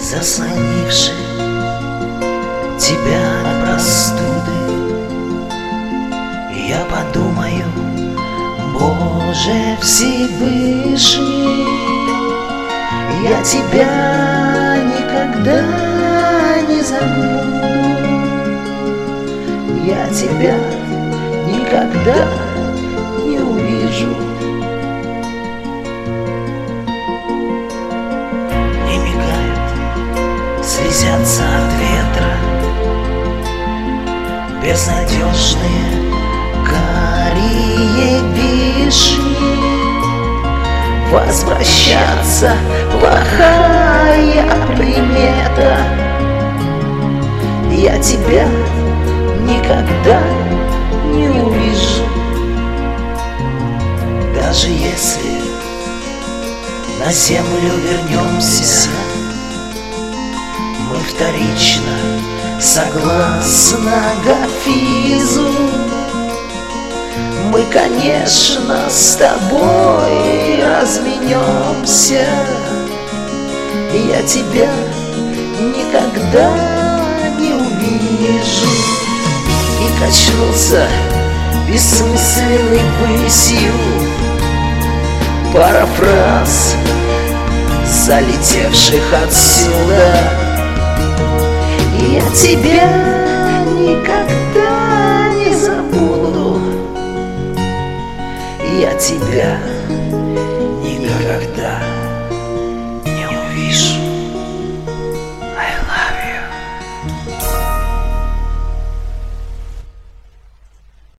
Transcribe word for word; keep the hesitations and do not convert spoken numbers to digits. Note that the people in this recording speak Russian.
заслонивший тебя от простуды. Я подумаю, Боже Всевышний, я тебя никогда не забуду, я тебя никогда не увижу. Не мигают, слезятся от ветра безнадежные карие вишни. Возвращаться плохая примета, я тебя никогда не увижу. Даже если на землю вернемся, мы вторично, согласно Гафизу, мы, конечно, с тобой разменемся. Я тебя никогда не увижу. И качнулся бессмысленной мысью парафраз залетевших отсюда. Я тебя никогда не забуду, я тебя